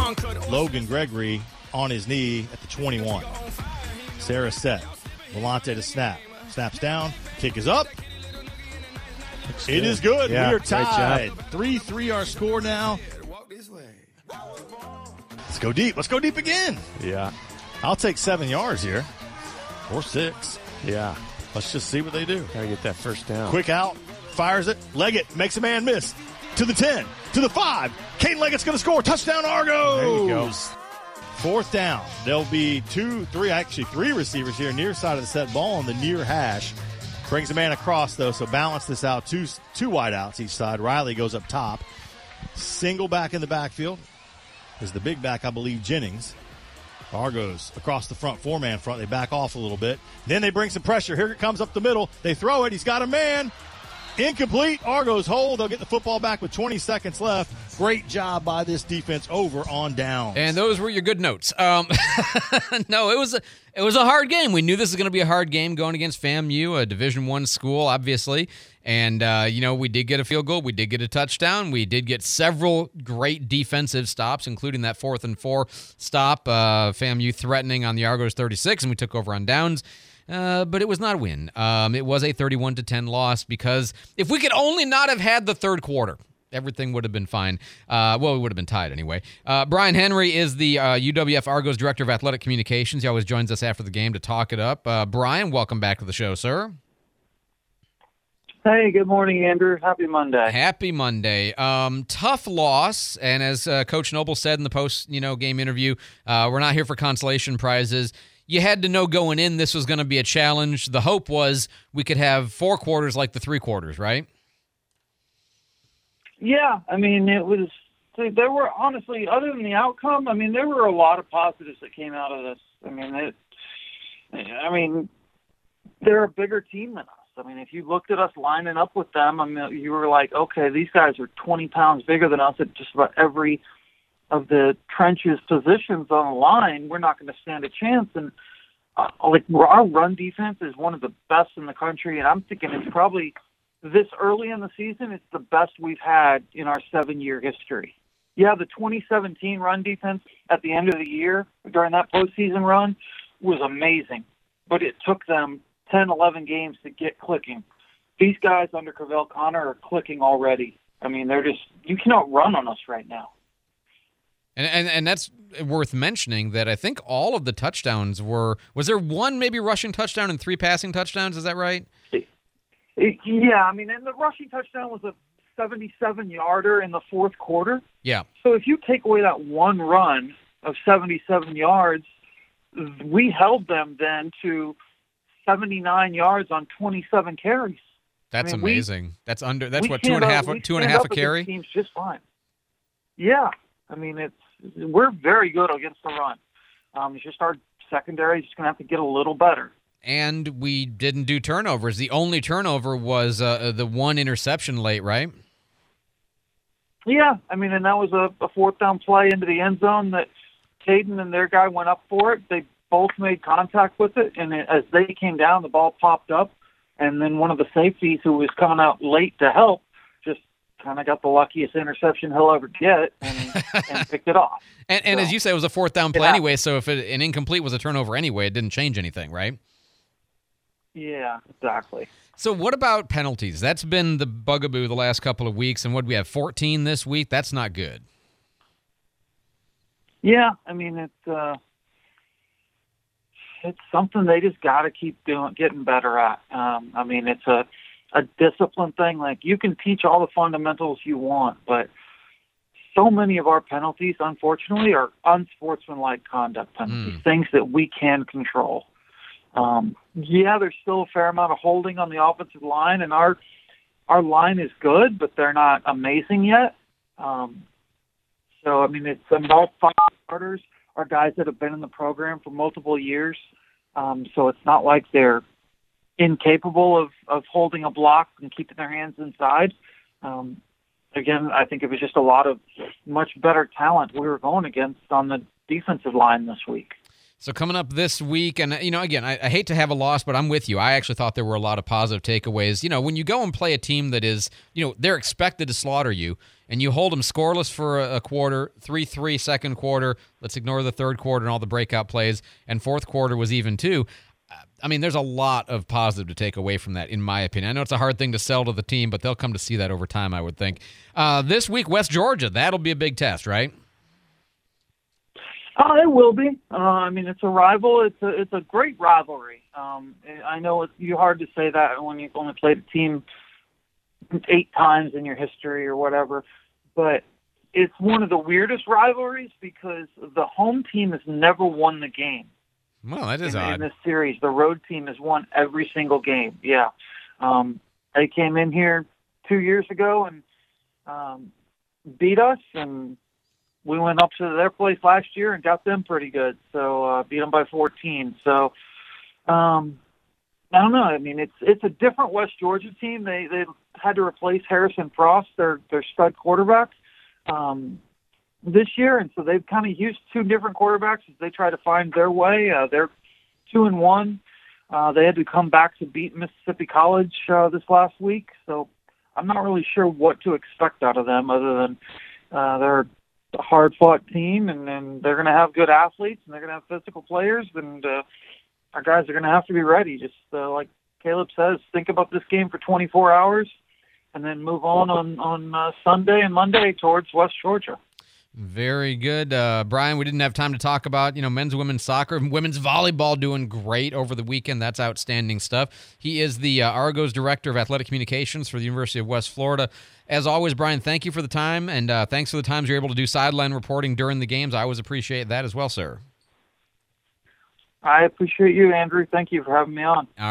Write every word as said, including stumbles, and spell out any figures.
Logan Gregory on his knee at the twenty-one. Sarah set. Volante to snap. Snaps down. Kick is up. Looks It good. is good. Yeah, we are great tied. job. three three our score now. Let's go deep. Let's go deep again. Yeah. I'll take seven yards here. Or six. Yeah. Let's just see what they do. Gotta get that first down. Quick out. Fires it. Leggett makes a man miss. To the ten. To the five. Caden Leggett's going to score. Touchdown Argos. There you go. Fourth down. There'll be two, three, actually three receivers here near side of the set. Ball on the near hash. Brings a man across, though, so balance this out. Two, two wide outs each side. Riley goes up top. Single back in the backfield is the big back, I believe, Jennings. Argos across the front, four-man front. They back off a little bit. Then they bring some pressure. Here it comes up the middle. They throw it. He's got a man. Incomplete. Argos hold. They'll get the football back with twenty seconds left. Great job by this defense over on downs. And those were your good notes. Um, no, it was a, it was a hard game. We knew this was going to be a hard game going against FAMU, a Division One school, obviously. And, uh, you know, we did get a field goal. We did get a touchdown. We did get several great defensive stops, including that fourth and four stop. Uh, FAMU threatening on the Argos thirty-six, and we took over on downs. Uh, but it was not a win. Um, it was a thirty-one to ten loss because if we could only not have had the third quarter, everything would have been fine. Uh, well, we would have been tied anyway. Uh, Brian Henry is the uh, U W F Argos Director of Athletic Communications. He always joins us after the game to talk it up. Uh, Brian, welcome back to the show, sir. Hey, good morning, Andrew. Happy Monday. Happy Monday. Um, tough loss, and as uh, Coach Noble said in the post, you know, game interview, uh, we're not here for consolation prizes. You had to know going in this was going to be a challenge. The hope was we could have four quarters like the three quarters, right? Yeah, I mean, it was, there were honestly, other than the outcome, I mean, there were a lot of positives that came out of this. I mean, it, I mean, they're a bigger team than us. I mean, if you looked at us lining up with them, I mean, you were like, okay, these guys are twenty pounds bigger than us at just about every of the trenches positions on the line. We're not going to stand a chance. And uh, like our run defense is one of the best in the country, and I'm thinking it's probably this early in the season, it's the best we've had in our seven-year history. Yeah, the twenty seventeen run defense at the end of the year during that postseason run was amazing, but it took them ten, eleven games to get clicking. These guys under Cavell Connor are clicking already. I mean, they're just, you cannot run on us right now. And, and and that's worth mentioning that I think all of the touchdowns were, was there one maybe rushing touchdown and three passing touchdowns? Is that right? Yeah, I mean, and the rushing touchdown was a seventy-seven-yarder in the fourth quarter. Yeah. So if you take away that one run of seventy-seven yards, we held them then to seventy-nine yards on twenty-seven carries. That's I mean, amazing. We, that's under. That's we what two and a half. we Two and a stand half up a against carry. Teams just fine. Yeah, I mean, it's we're very good against the run. Um, it's just our secondary is just going to have to get a little better. And we didn't do turnovers. The only turnover was uh, the one interception late, right? Yeah, I mean, and that was a, a fourth down play into the end zone that Caden and their guy went up for it. They both made contact with it, and it, as they came down, the ball popped up, and then one of the safeties who was coming out late to help just kind of got the luckiest interception he'll ever get and, and picked it off. And, and so, as you say, it was a fourth down play yeah. anyway, so if it, an incomplete was a turnover anyway, it didn't change anything, right? Yeah, exactly. So what about penalties? That's been the bugaboo the last couple of weeks, and what do we have, fourteen this week? That's not good. Yeah, I mean, it's uh, it's something they just got to keep doing, getting better at. Um, I mean, it's a, a discipline thing. Like, you can teach all the fundamentals you want, but so many of our penalties, unfortunately, are unsportsmanlike conduct penalties, Mm. things that we can control. Um, yeah, there's still a fair amount of holding on the offensive line, and our our line is good, but they're not amazing yet. Um, so, I mean, it's about five starters are guys that have been in the program for multiple years. Um, so it's not like they're incapable of, of holding a block and keeping their hands inside. Um, again, I think it was just a lot of much better talent we were going against on the defensive line this week. So coming up this week, and, you know, again, I, I hate to have a loss, but I'm with you. I actually thought there were a lot of positive takeaways. You know, when you go and play a team that is, you know, they're expected to slaughter you, and you hold them scoreless for a, a quarter, three three second quarter, let's ignore the third quarter and all the breakout plays, and fourth quarter was even too. I mean, there's a lot of positive to take away from that, in my opinion. I know it's a hard thing to sell to the team, but they'll come to see that over time, I would think. Uh, this week, West Georgia, that'll be a big test, right? Uh, it will be. Uh, I mean, it's a rival. It's a it's a great rivalry. Um, I know it's you hard to say that when you've only played a team eight times in your history or whatever, but it's one of the weirdest rivalries because the home team has never won the game. Well, that is in, odd. In this series, the road team has won every single game. Yeah, um, they came in here two years ago and um, beat us, and we went up to their place last year and got them pretty good. So uh, beat them by fourteen. So um, I don't know. I mean, it's it's a different West Georgia team. They they had to replace Harrison Frost, their their stud quarterback, um, this year, and so they've kind of used two different quarterbacks as they try to find their way. Uh, they're two and one. Uh, they had to come back to beat Mississippi College uh, this last week. So I'm not really sure what to expect out of them, other than uh, they're a hard-fought team, and, and they're going to have good athletes, and they're going to have physical players, and uh, our guys are going to have to be ready. Just uh, like Caleb says, think about this game for twenty-four hours, and then move on on, on uh, Sunday and Monday towards West Georgia. Very good. Uh, Brian, we didn't have time to talk about, you know, men's, women's soccer, women's volleyball doing great over the weekend. That's outstanding stuff. He is the uh, Argos Director of Athletic Communications for the University of West Florida. As always, Brian, thank you for the time, and uh, thanks for the times you're able to do sideline reporting during the games. I always appreciate that as well, sir. I appreciate you, Andrew. Thank you for having me on.